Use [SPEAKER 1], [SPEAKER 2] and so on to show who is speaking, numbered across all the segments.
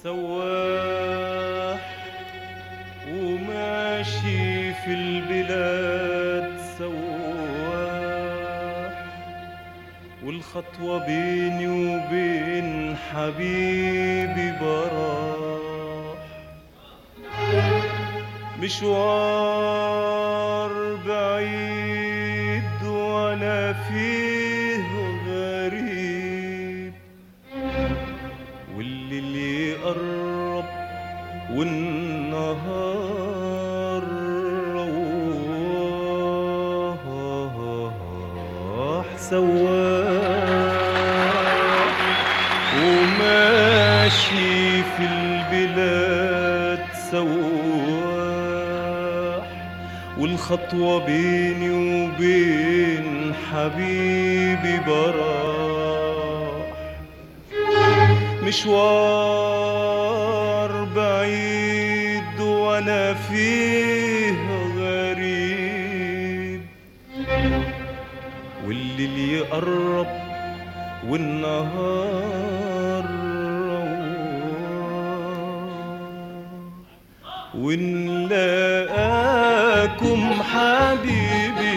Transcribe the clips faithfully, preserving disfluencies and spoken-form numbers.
[SPEAKER 1] سواح وماشي في البلاد سواح، والخطوة بيني وبين حبيبي براح، مشوار بعيد وانا فيه غريب، والليل يقرب والنهار رواح، سواح وماشي في البلاد سواح، والخطوة بيني وبين حبيبي براح، مشوار بعيد وانا فيه غريب، والليل يقرب والنهار رواح، ونلاقاكم حبيبي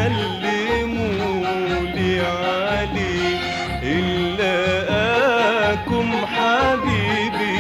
[SPEAKER 1] سلمولي عليه، نلاقاكم حبيبي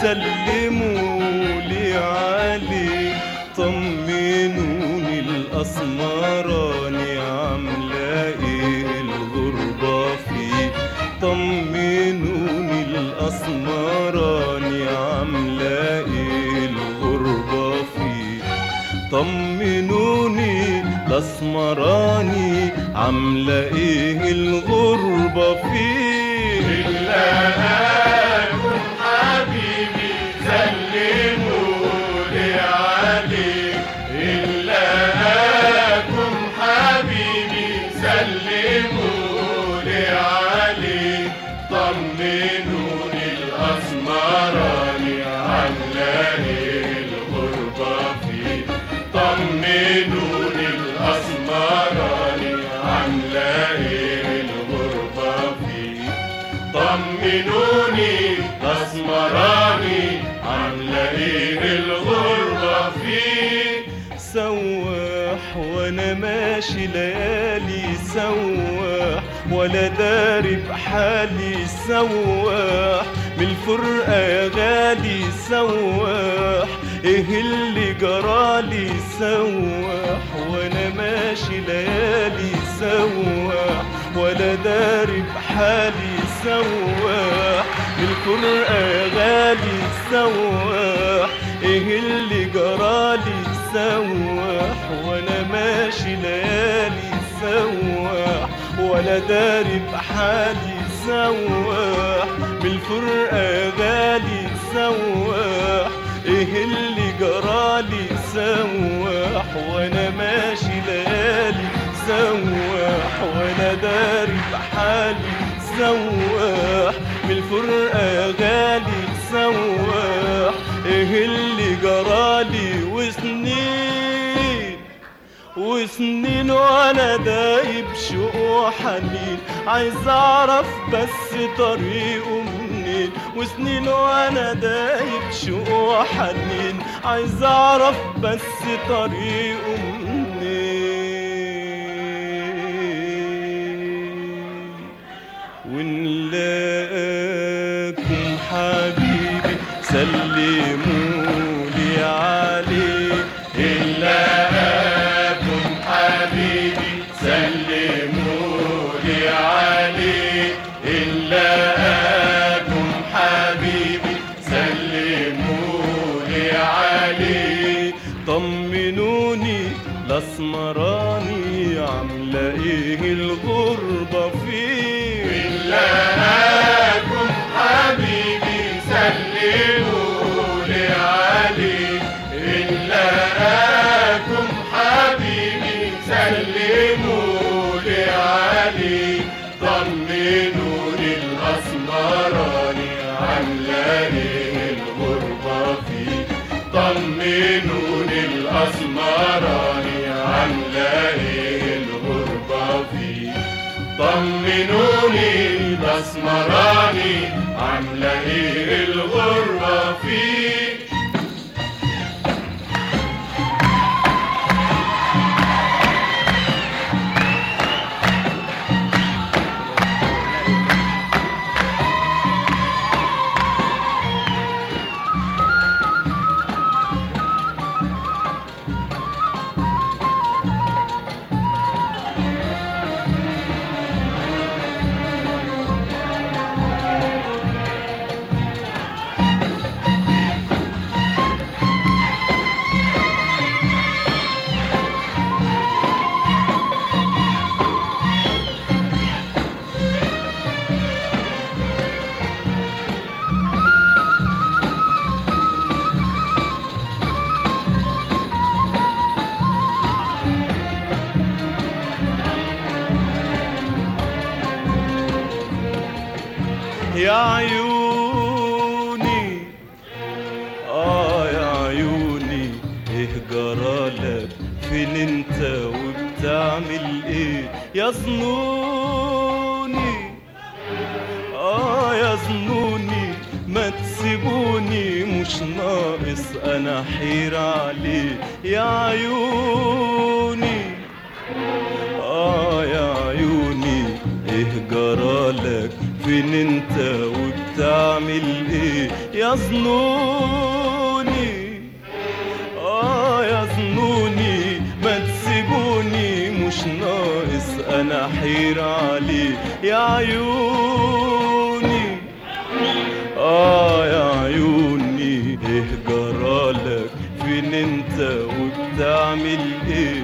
[SPEAKER 1] سلمولي عليه، طمنوني الأسمراني عاملة ايه الغربة فيه، طمنوني الأسمراني عاملة ايه الغربة فيه، طمنوني الأسمراني عاملة ايه الغربة فيه،
[SPEAKER 2] نلاقاكم حبيبي سلمولي عليه، نلاقاكم حبيبي سلمولي عليه، طمنوني الأسمراني عاملة ايه الغربة فيه، طمنوني الأسمراني عاملة ايه الغربة فيه، طمنوني الأسمراني عاملة ايه الغربة فيه،
[SPEAKER 1] سواح وانا ماشي ليالي سواح، ولا داري بحالي سواح، من الفرقة يا غالي سواح، ايه اللي جرالي سواح، وانا ماشي ليالي سواح، ولا داري بحالي سواح، من الفرقة يا غالي سواح، ايه اللي جرالي سواح، وانا ماشي ليالي سواح، ولا داري بحالي سواح، من الفرقة يا غالي سواح، ايه اللي جرالي سواح، وانا ماشي ليالي سواح، وانا داري بحالي سواح، من الفرقة يا غالي سواح، ايه اللي جرالي، وسنين وسنين وانا دايب شوق وحنين، عايز اعرف بس طريقه منين، وسنين وانا دايب شوق وحنين، عايز اعرف بس طريقه منين، ونلاقاكم حبيبي سلمولي عليه،
[SPEAKER 2] نلاقاكم حبيبي سلمولي عليه، نلاقاكم حبيبي سلمولي عليه،
[SPEAKER 1] طمنوني الأسمراني عاملة ايه الغربة فيه،
[SPEAKER 2] نلاقاكم حبيبي سلمولي عليه، نلاقاكم حبيبي سلمولي عليه، طمنوني الأسمراني عاملة ايه الغربة فيه، طمنوني الأسمراني عاملة ايه الغربة فيه، طمنوني الأسمراني عاملة ايه الغربة
[SPEAKER 1] يظنوني آه يظنوني ما تسيبوني مش ناقص أنا حير عليه يا عيوني آه يا عيوني إيه جرالك فين انت وبتعمل ايه يظنوني آه يظنوني ما تسيبوني مش ناقص أنا حير عليه يا عيوني آه يا عيوني إيه جرالك فين انت وبتعمل ايه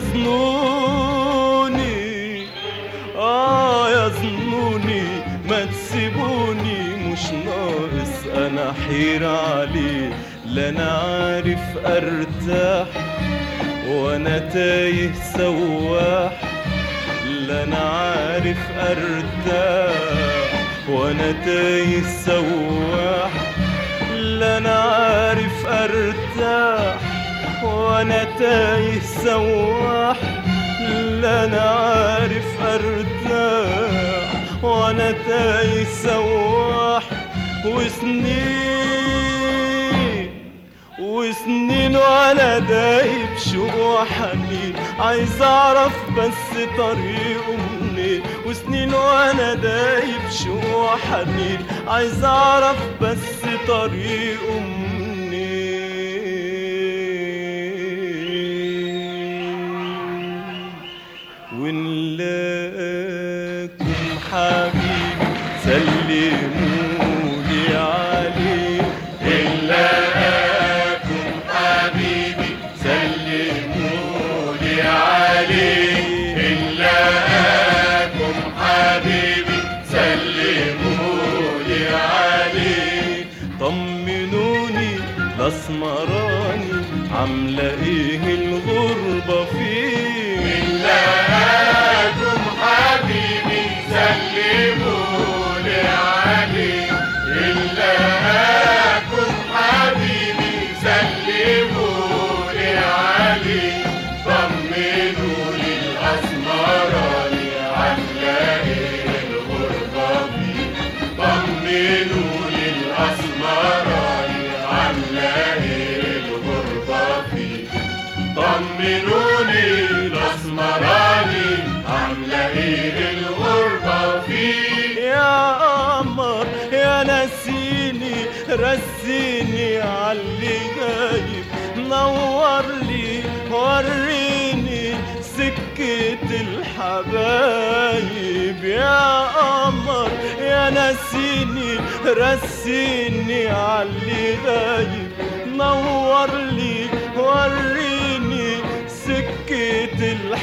[SPEAKER 1] يظنوني آه يظنوني ما تسيبوني مش ناقص أنا حير عليه لا أنا عارف أرتاح وأنا تايه سواح لا أنا عارف أرتاح وأنا تايه سواح لا أنا عارف أرتاح وأنا تايه سواح لا أنا عارف أرتاح وأنا تايه سواح وسنين وسنين وأنا دايب شوق وحنين عايز أعرف بس طريقه منين وسنين وأنا دايب شوق وحنين عايز أعرف بس طريقه منين ونلاقيكم حبيبي سلمولي عليه
[SPEAKER 2] إلا أكون حبيبي سلمولي عليه إلا أكون حبيبي سلمولي عليه
[SPEAKER 1] طمنوني الأسمراني عاملة إيه الغربة فيه
[SPEAKER 2] إلا أكون حبيبي سلمولي عليه إلا أكون حبيبي سلمولي عليه طمنوني الأسمراني عاملة إيه الغربة فيه طمنوني الأسمراني عاملة إيه الغربة فيه طمنوني الأسمراني عاملة إيه الغربة فيه
[SPEAKER 1] يا قمر يا نسيني رسيني عاللي غايب نور لي وريني سكة الحبايب يا قمر يا نسيني رسيني عاللي غايب نور لي وريني سكة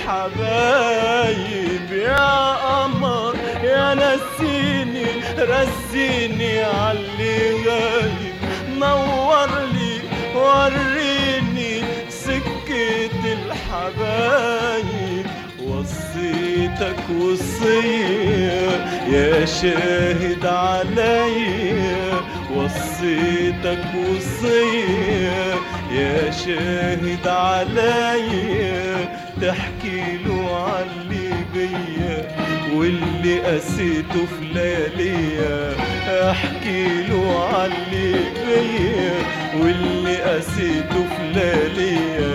[SPEAKER 1] الحبايب يا قمر يا نسيني رسيني عاللي غايب نور لي وريني سكة الحبايب وصيتك وصية يا شاهد عليا وصيتك وصية يا شاهد عليا تحكي له عاللي بيا واللي قسيته في لياليا احكي له عاللي بيا واللي قسيته في لياليا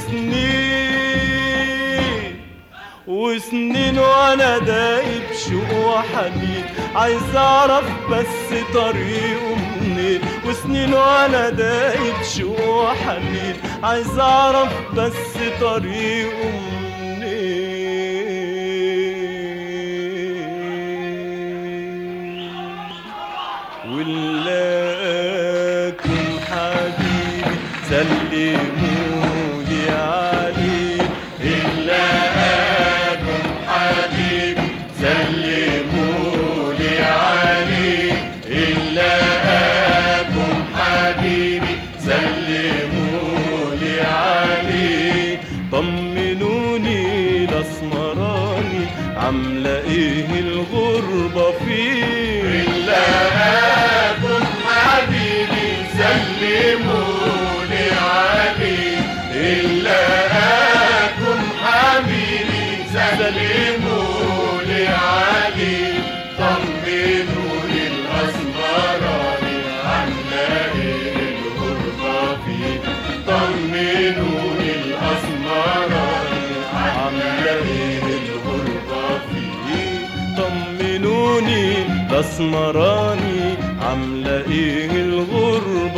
[SPEAKER 1] وسنين وسنين وانا دايب شوق وحنين عايز اعرف بس طريقه منين وسنين وانا دايب شوق وحنين عايز اعرف بس طريقه منين ولاكم حبيبي سلمولي عليه
[SPEAKER 2] إلا أكون حبيبي سلمولي عليه إلا أكون حبيبي سلمولي عليه
[SPEAKER 1] طمنوني الأسمراني عاملة إيه الغربة فيه
[SPEAKER 2] إلا أكون حبيبي سلمولي عليه
[SPEAKER 1] الاسمراني عامله ايه الغربه